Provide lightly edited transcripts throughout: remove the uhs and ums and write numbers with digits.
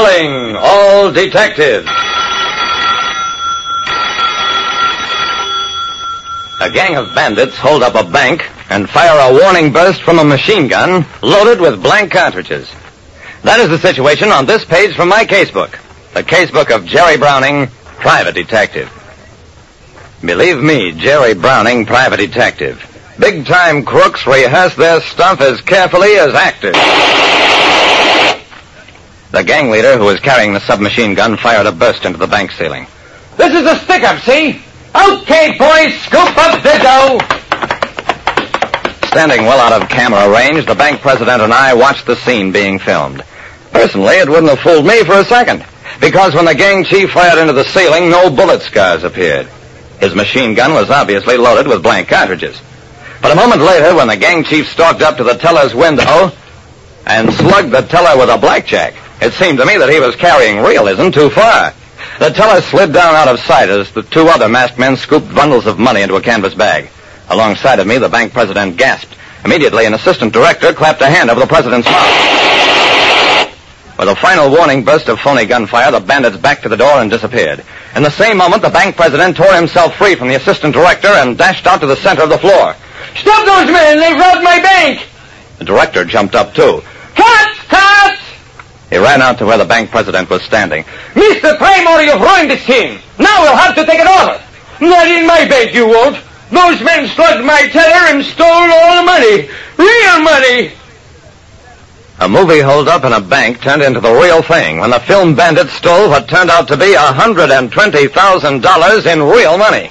Calling all detectives. A gang of bandits hold up a bank and fire a warning burst from a machine gun loaded with blank cartridges. That is the situation on this page from my casebook. The casebook of Jerry Browning, private detective. Believe me, Jerry Browning, private detective. Big-time crooks rehearse their stuff as carefully as actors. The gang leader who was carrying the submachine gun fired a burst into the bank ceiling. This is a stick-up, see? Okay, boys, scoop up the dough. Standing well out of camera range, the bank president and I watched the scene being filmed. Personally, it wouldn't have fooled me for a second, because when the gang chief fired into the ceiling, no bullet scars appeared. His machine gun was obviously loaded with blank cartridges. But a moment later, when the gang chief stalked up to the teller's window and slugged the teller with a blackjack, it seemed to me that he was carrying realism too far. The teller slid down out of sight as the two other masked men scooped bundles of money into a canvas bag. Alongside of me, the bank president gasped. Immediately, an assistant director clapped a hand over the president's mouth. With a final warning burst of phony gunfire, the bandits backed to the door and disappeared. In the same moment, the bank president tore himself free from the assistant director and dashed out to the center of the floor. Stop those men! They've robbed my bank! The director jumped up, too. Cops! Cops! He ran out to where the bank president was standing. Mr. Primor, you've ruined this scene. Now we'll have to take it over. Not in my bank, you won't. Those men slugged my teller and stole all the money. Real money! A movie holdup in a bank turned into the real thing when the film bandits stole what turned out to be $120,000 in real money.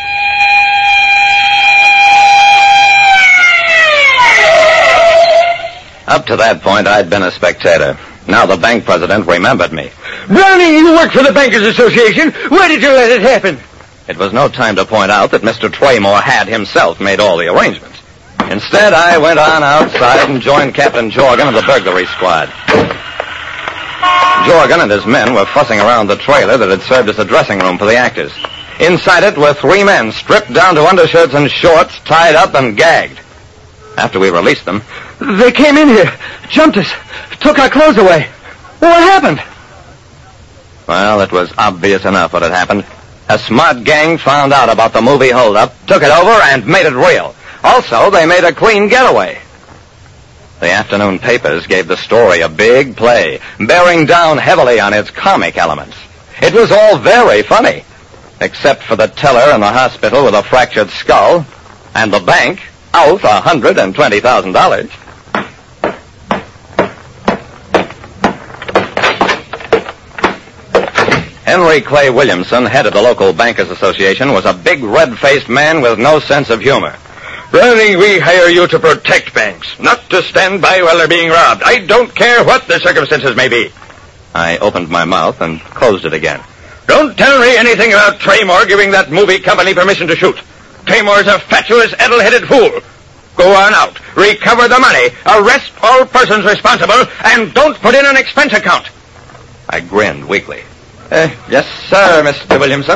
Up to that point, I'd been a spectator. Now the bank president remembered me. Browning, you work for the Bankers Association. Why did you let it happen? It was no time to point out that Mr. Twaymore had himself made all the arrangements. Instead, I went on outside and joined Captain Jorgen of the burglary squad. Jorgen and his men were fussing around the trailer that had served as a dressing room for the actors. Inside it were 3 men, stripped down to undershirts and shorts, tied up and gagged. After we released them... They came in here, jumped us, took our clothes away. What happened? Well, it was obvious enough what had happened. A smart gang found out about the movie holdup, took it over, and made it real. Also, they made a clean getaway. The afternoon papers gave the story a big play, bearing down heavily on its comic elements. It was all very funny, except for the teller in the hospital with a fractured skull, and the bank out $120,000. Henry Clay Williamson, head of the local Bankers Association, was a big red-faced man with no sense of humor. Browning, we hire you to protect banks, not to stand by while they're being robbed. I don't care what the circumstances may be. I opened my mouth and closed it again. Don't tell me anything about Traymore giving that movie company permission to shoot. Traymore's a fatuous, addle-headed fool. Go on out, recover the money, arrest all persons responsible, and don't put in an expense account. I grinned weakly. Yes, sir, Mr. Williamson.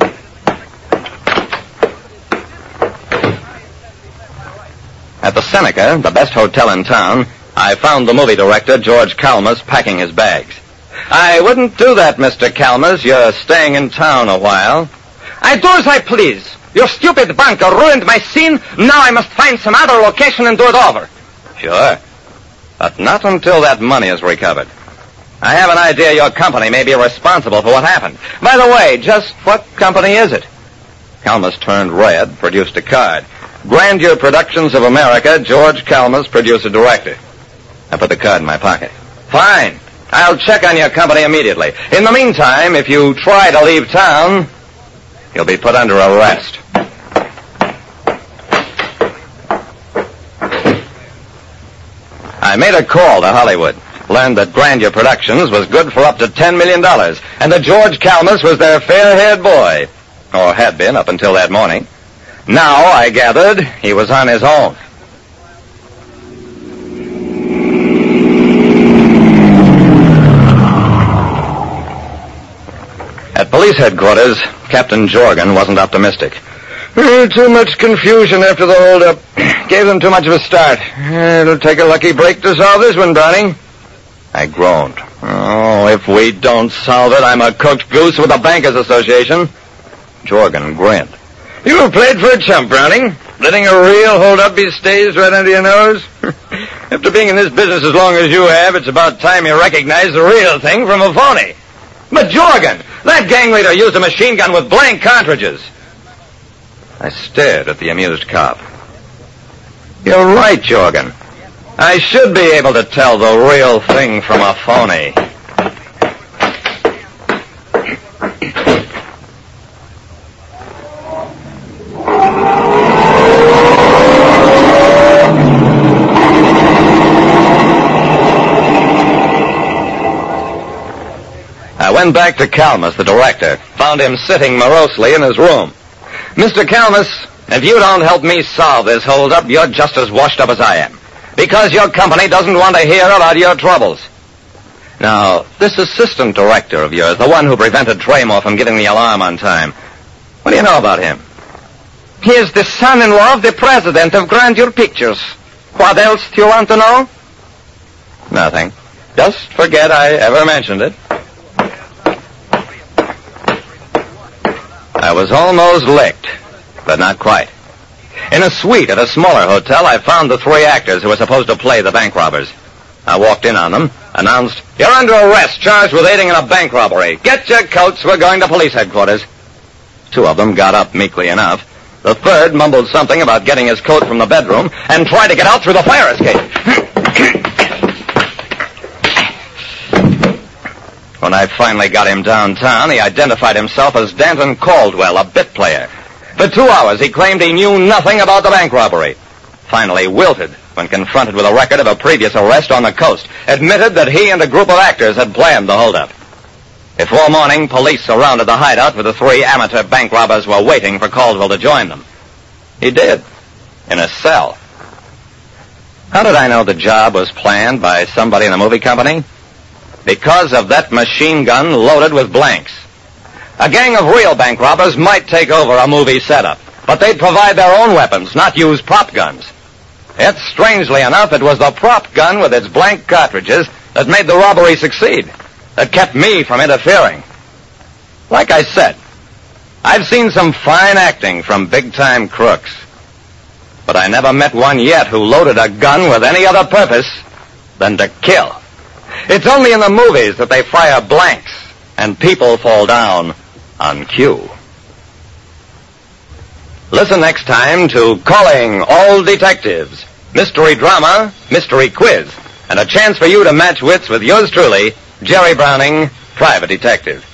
At the Seneca, the best hotel in town, I found the movie director, George Kalmus, packing his bags. I wouldn't do that, Mr. Kalmus. You're staying in town a while. I do as I please. Your stupid banker ruined my scene. Now I must find some other location and do it over. Sure. But not until that money is recovered. I have an idea your company may be responsible for what happened. By the way, just what company is it? Kalmus turned red, produced a card. Grandeur Productions of America, George Kalmus, producer director. I put the card in my pocket. Fine. I'll check on your company immediately. In the meantime, if you try to leave town, you'll be put under arrest. I made a call to Hollywood. Learned that Grandeur Productions was good for up to $10 million, and that George Kalmus was their fair-haired boy. Or had been up until that morning. Now, I gathered, he was on his own. At police headquarters, Captain Jorgen wasn't optimistic. Too much confusion after the holdup. Gave them too much of a start. It'll take a lucky break to solve this one, Browning. I groaned. Oh, if we don't solve it, I'm a cooked goose with the Bankers Association. Jorgen grinned. You played for a chump, Browning. Letting a real hold-up be staged right under your nose. After being in this business as long as you have, it's about time you recognize the real thing from a phony. But Jorgen, that gang leader used a machine gun with blank cartridges. I stared at the amused cop. You're right, Jorgen. I should be able to tell the real thing from a phony. I went back to Kalmus, the director, found him sitting morosely in his room. Mr. Kalmus, if you don't help me solve this holdup, you're just as washed up as I am. Because your company doesn't want to hear about your troubles. Now, this assistant director of yours, the one who prevented Traymore from getting the alarm on time, what do you know about him? He is the son-in-law of the president of Grandeur Pictures. What else do you want to know? Nothing. Just forget I ever mentioned it. I was almost licked, but not quite. In a suite at a smaller hotel, I found the 3 actors who were supposed to play the bank robbers. I walked in on them, announced, "You're under arrest, charged with aiding in a bank robbery. Get your coats, we're going to police headquarters." 2 of them got up meekly enough. The 3rd mumbled something about getting his coat from the bedroom and tried to get out through the fire escape. When I finally got him downtown, he identified himself as Danton Caldwell, a bit player. For 2 hours, he claimed he knew nothing about the bank robbery. Finally wilted when confronted with a record of a previous arrest on the coast, admitted that he and a group of actors had planned the holdup. Before morning, police surrounded the hideout where the 3 amateur bank robbers were waiting for Caldwell to join them. He did, in a cell. How did I know the job was planned by somebody in the movie company? Because of that machine gun loaded with blanks. A gang of real bank robbers might take over a movie setup, but they'd provide their own weapons, not use prop guns. Yet, strangely enough, it was the prop gun with its blank cartridges that made the robbery succeed, that kept me from interfering. Like I said, I've seen some fine acting from big-time crooks, but I never met one yet who loaded a gun with any other purpose than to kill. It's only in the movies that they fire blanks and people fall down on cue. Listen next time to Calling All Detectives, mystery drama, mystery quiz, and a chance for you to match wits with yours truly, Jerry Browning, private detective.